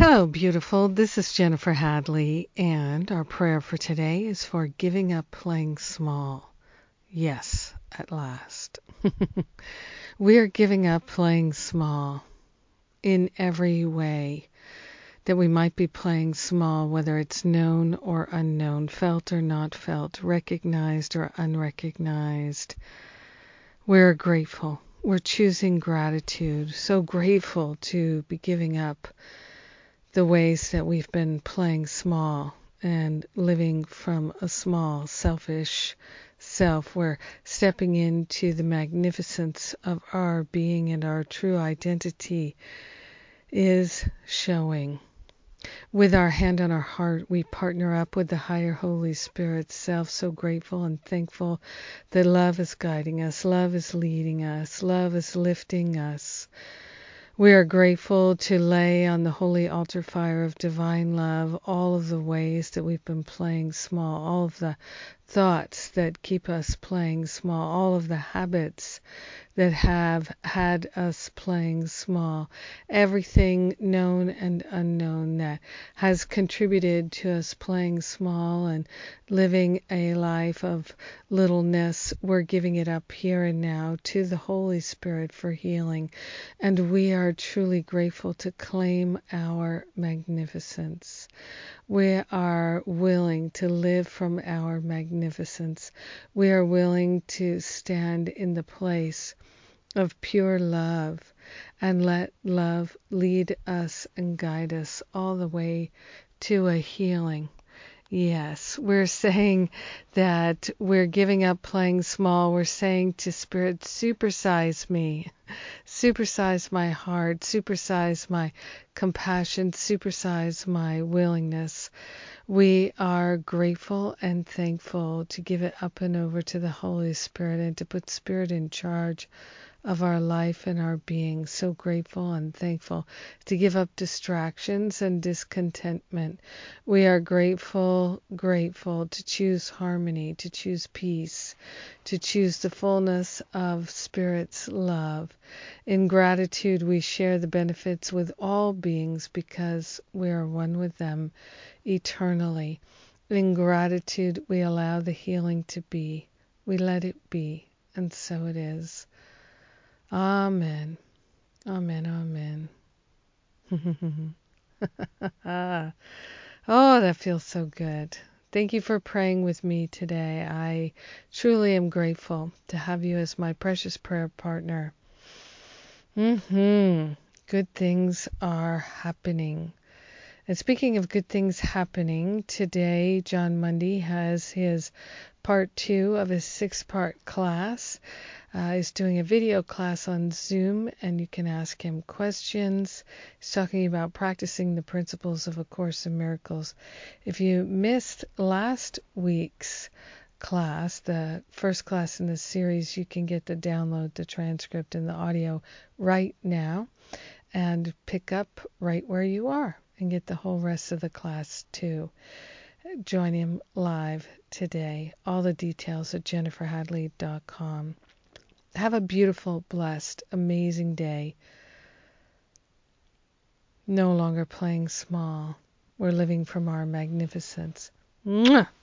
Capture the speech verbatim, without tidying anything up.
Hello, beautiful. This is Jennifer Hadley, and our prayer for today is for giving up playing small. Yes, at last. We are giving up playing small in every way that we might be playing small, whether it's known or unknown, felt or not felt, recognized or unrecognized. We're grateful. We're choosing gratitude. So grateful to be giving up the ways that we've been playing small and living from a small, selfish self. We're stepping into the magnificence of our being, and our true identity is showing. With our hand on our heart, we partner up with the higher Holy Spirit self, so grateful and thankful that love is guiding us, love is leading us, love is lifting us. We are grateful to lay on the holy altar fire of divine love all of the ways that we've been playing small, all of the thoughts that keep us playing small, all of the habits that have had us playing small, everything known and unknown that has contributed to us playing small and living a life of littleness. We're giving it up here and now to the Holy Spirit for healing, and we are truly grateful to claim our magnificence. We are willing to live from our magnificence. We are willing to stand in the place of pure love and let love lead us and guide us all the way to a healing. Yes, we're saying that we're giving up playing small. We're saying to Spirit, supersize me, supersize my heart, supersize my compassion, supersize my willingness. We are grateful and thankful to give it up and over to the Holy Spirit and to put Spirit in charge of our life and our being. So grateful and thankful to give up distractions and discontentment. We are grateful, grateful to choose harmony, to choose peace, to choose the fullness of Spirit's love. In gratitude, we share the benefits with all beings because we are one with them eternally. In gratitude, we allow the healing to be. We let it be, and so it is. Amen. Amen. Amen. Oh, that feels so good. Thank you for praying with me today. I truly am grateful to have you as my precious prayer partner. Mm-hmm. Good things are happening. And speaking of good things happening, today John Mundy has his part two of his six-part class. Uh, he's doing a video class on Zoom, and you can ask him questions. He's talking about practicing the principles of A Course in Miracles. If you missed last week's class, the first class in the series, you can get the download, the transcript, and the audio right now and pick up right where you are and get the whole rest of the class too. Join him live today. All the details at jennifer hadley dot com. Have a beautiful, blessed, amazing day. No longer playing small. We're living from our magnificence. Mwah!